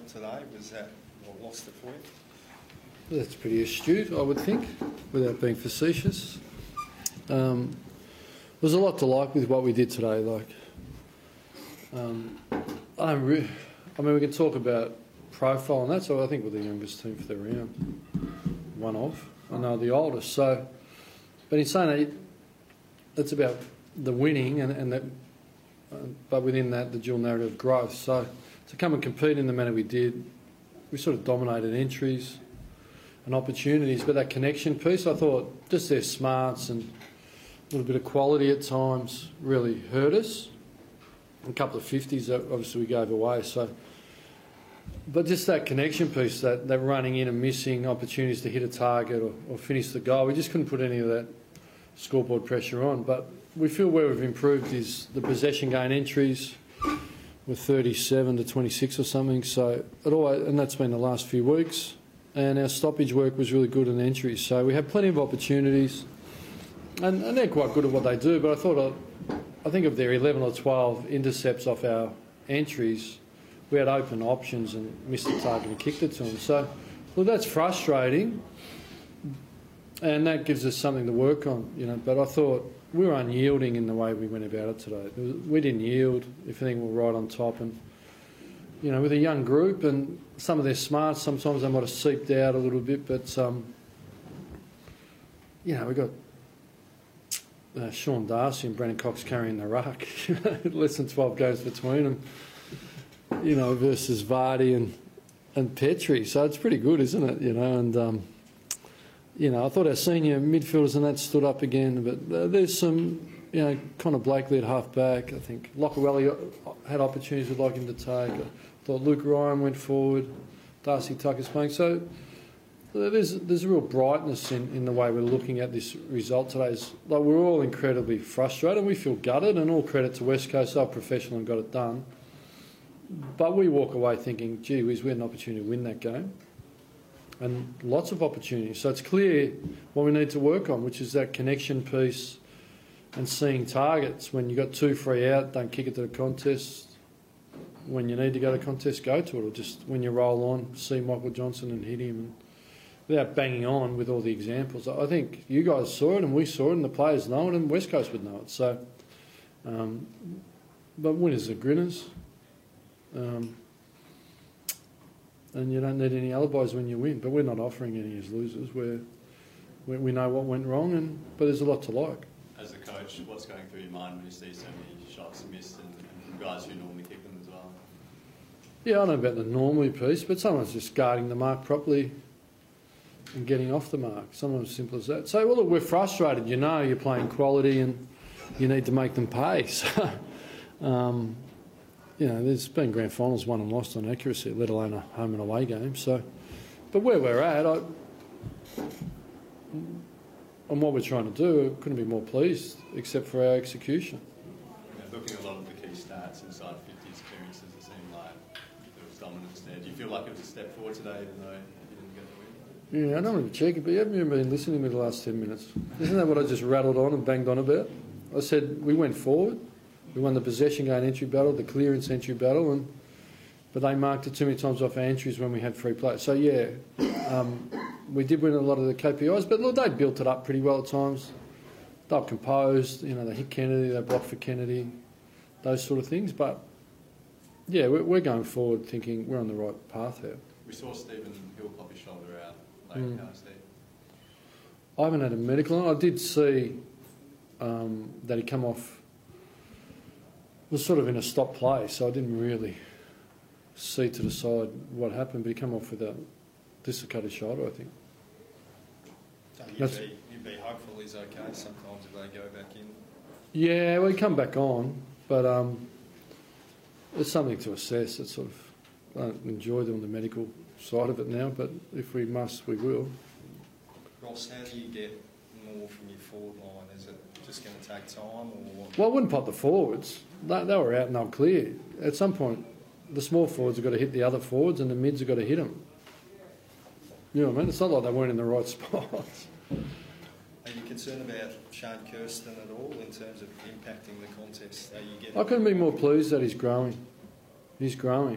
result today? Was that what lost it for you? That's pretty astute, I would think, without being facetious. There's a lot to like with what we did today. I mean, we can talk about profile and that, so I think we're the youngest team for the round. One of. I know the oldest. So, but in saying that, it's about the winning and that, but within that, the dual narrative of growth. So, to come and compete in the manner we did, we sort of dominated entries and opportunities, but that connection piece, I thought just their smarts and a little bit of quality at times really hurt us. A couple of 50s that obviously we gave away. So, but just that connection piece, that running in and missing opportunities to hit a target or finish the goal, we just couldn't put any of that scoreboard pressure on. But we feel where we've improved is the possession gain entries with 37 to 26 or something. So and that's been the last few weeks. And our stoppage work was really good in entries. So we had plenty of opportunities, and they're quite good at what they do. But I think of their 11 or 12 intercepts off our entries, we had open options and missed the target and kicked it to them. So, well, that's frustrating, and that gives us something to work on, you know. But I thought we were unyielding in the way we went about it today. We didn't yield. If anything, we were right on top, and you know, with a young group and some of their smarts, sometimes they might have seeped out a little bit. But you know, we got Sean Darcy and Brennan Cox carrying the ruck. Less than 12 games between them, you know, versus Vardy and Petrie. So it's pretty good, isn't it? You know, and you know, I thought our senior midfielders and that stood up again. But there's some, you know, Connor Blakely at half back. I think Lockerwelly had opportunities we'd like him to take. I thought Luke Ryan went forward. Darcy Tucker's playing. So there's a real brightness in the way we're looking at this result today. Like, we're all incredibly frustrated. We feel gutted, and all credit to West Coast. They're professional and got it done. But we walk away thinking, gee whiz, we had an opportunity to win that game. And lots of opportunities. So it's clear what we need to work on, which is that connection piece and seeing targets. When you've got 2 free out, don't kick it to the contest. When you need to go to contest, go to it. Or just when you roll on, see Michael Johnson and hit him. And without banging on with all the examples. I think you guys saw it and we saw it and the players know it and West Coast would know it. So, but winners are grinners. And you don't need any alibis when you win. But we're not offering any as losers. We know what went wrong, but there's a lot to like. As a coach, what's going through your mind when you see so many shots missed and guys who normally kick them as well? Yeah, I don't know about the normally piece, but someone's just guarding the mark properly and getting off the mark. Sometimes as simple as that. So, well, look, we're frustrated. You know you're playing quality and you need to make them pay. So, you know, there's been grand finals won and lost on accuracy, let alone a home and away game. So, but where we're at, on what we're trying to do, I couldn't be more pleased, except for our execution. Looking at a lot of the key stats inside 50's clearances, it seemed like there was dominance there. Do you feel like it was a step forward today, even though you didn't get the win? Yeah, I don't want to check it, but you haven't even been listening to me the last 10 minutes. Isn't that what I just rattled on and banged on about? I said we went forward. We won the possession gain entry battle, the clearance entry battle, but they marked it too many times off our entries when we had free play. So, yeah, we did win a lot of the KPIs, but look, they built it up pretty well at times. They were composed, you know, they hit Kennedy, they blocked for Kennedy, those sort of things. But, yeah, we're going forward thinking we're on the right path here. We saw Stephen Hill pop his shoulder out late. How is he? I haven't had a medical on. I did see that he come off. Was sort of in a stop play, so I didn't really see to decide what happened, but he come off with a dislocated shoulder, I think. So you'd be hopeful he's okay sometimes if they go back in? Yeah, well, he come back on, but it's something to assess. It's sort of, I don't enjoy doing the medical side of it now, but if we must, we will. Ross, how do you get more from your forward line? Is it just going to take time, or what? Well, I wouldn't pop the forwards. They were out and they were clear. At some point, the small forwards have got to hit the other forwards and the mids have got to hit them. You know what I mean? It's not like they weren't in the right spots. Are you concerned about Shane Kirsten at all in terms of impacting the contest? Are you getting? I couldn't be more pleased that he's growing. He's growing.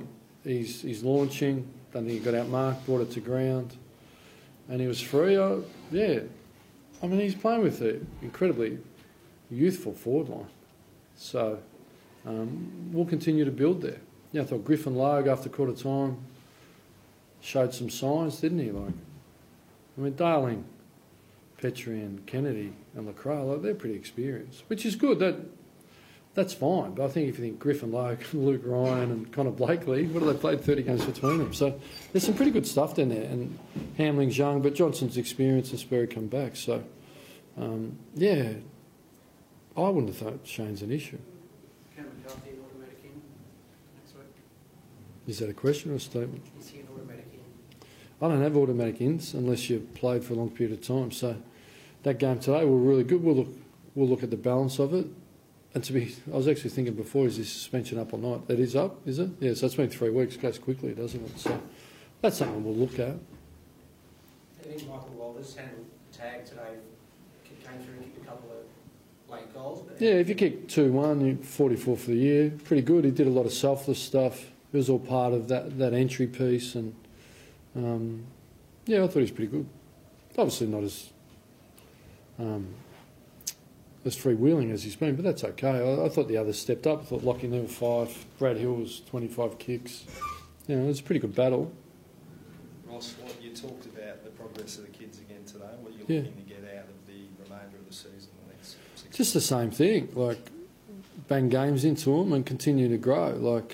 he's launching. Don't think he got out marked, brought it to ground, and he was free. Yeah, I mean, he's playing with an incredibly youthful forward line. So we'll continue to build there. Yeah, I thought Griffin Logue after quarter time showed some signs, didn't he? Like, I mean, Darling, Petrie and Kennedy and Lacroix, they're pretty experienced, which is good. That's fine. But I think if you think Griffin Logue, Luke Ryan and Connor Blakely, what have they played 30 games between them? So there's some pretty good stuff down there. And Hamling's young, but Johnson's experienced and Sperry come back. So, yeah, I wouldn't have thought Shane's an issue. Can McCarthy an automatic in next week? Is that a question or a statement? Is he an automatic in? I don't have automatic ins unless you've played for a long period of time. So that game today were really good. We'll look at the balance of it. And I was actually thinking before, is this suspension up or not? That is up, is it? Yeah, so it's been 3 weeks. It goes quickly, doesn't it? So that's something we'll look at. I think Michael Walters had a tag today, came through and kicked a couple of late goals. But Yeah, if you kick 2-1, you're 44 for the year. Pretty good. He did a lot of selfless stuff. It was all part of that entry piece. And, yeah, I thought he was pretty good. Obviously not as freewheeling as he's been, but that's okay. I thought the others stepped up. I thought Lockie Neal 5, Brad Hill was 25 kicks. You know, it was a pretty good battle. Ross, what you talked about the progress of the kids again today. What are you Yeah. looking to get out of the remainder of the season? The next 6 Just the same thing, like bang games into them and continue to grow. Like,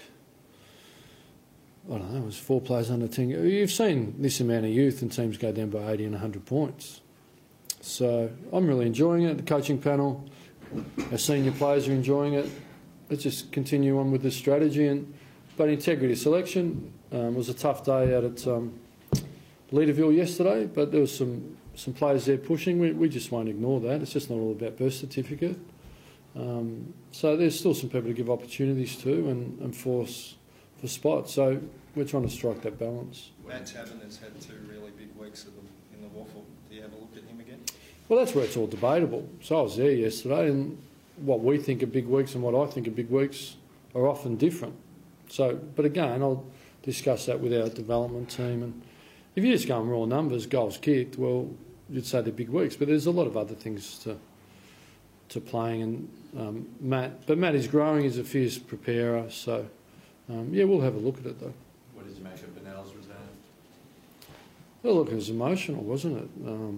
I don't know, it was 4 players under 10. You've seen this amount of youth and teams go down by 80 and 100 points. So I'm really enjoying it. The coaching panel, our senior players are enjoying it. Let's just continue on with this strategy. But integrity of selection, it was a tough day out at Leaderville yesterday, but there was some players there pushing. We just won't ignore that. It's just not all about birth certificate. So there's still some people to give opportunities to and force for spots. So we're trying to strike that balance. Matt Taven has had 2 really big weeks in the waffle. Do you have a look at him again? Well, that's where it's all debatable. So I was there yesterday, and what we think are big weeks and what I think are big weeks are often different. So, but again, I'll discuss that with our development team. And if you just go on raw numbers, goals kicked, well, you'd say they're big weeks. But there's a lot of other things to playing. And Matt is growing. He's a fierce preparer. So, yeah, we'll have a look at it though. What did you make of Bennell's return? Well, look, it was emotional, wasn't it?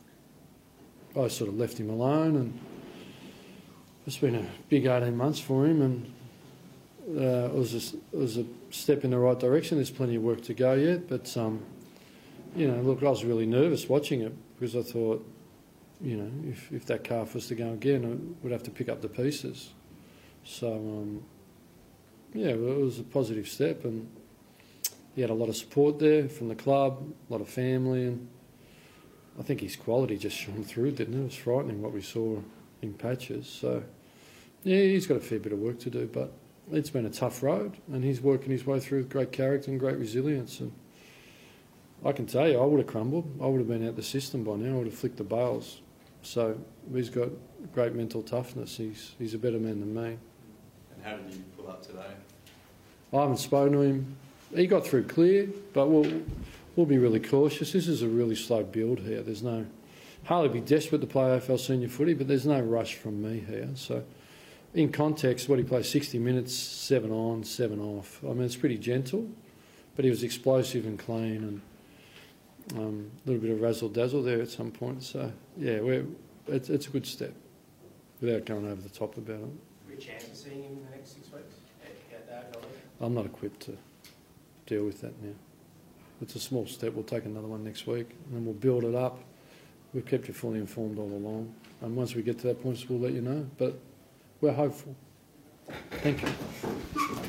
I sort of left him alone, and it's been a big 18 months for him, and it was a step in the right direction. There's plenty of work to go yet, but you know, look, I was really nervous watching it because I thought, you know, if that calf was to go again, I would have to pick up the pieces. So yeah, it was a positive step, and he had a lot of support there from the club, a lot of family, and I think his quality just shone through, didn't it? It was frightening what we saw in patches. So, yeah, he's got a fair bit of work to do, but it's been a tough road, and he's working his way through with great character and great resilience. And I can tell you, I would have crumbled. I would have been out the system by now. I would have flicked the bails. So he's got great mental toughness. He's a better man than me. And how did he pull up today? I haven't spoken to him. He got through clear, but we'll be really cautious. This is a really slow build here. There's no... Harley be desperate to play AFL senior footy, but there's no rush from me here. So in context, what he plays 60 minutes, 7 on, 7 off. I mean, it's pretty gentle, but he was explosive and clean, and a little bit of razzle-dazzle there at some point. So, yeah, it's a good step without going over the top about it. Is there a chance of seeing him in the next 6 weeks at the AFL? I'm not equipped to deal with that now. It's a small step. We'll take another one next week, and then we'll build it up. We've kept you fully informed all along, and once we get to that point, we'll let you know. But we're hopeful. Thank you.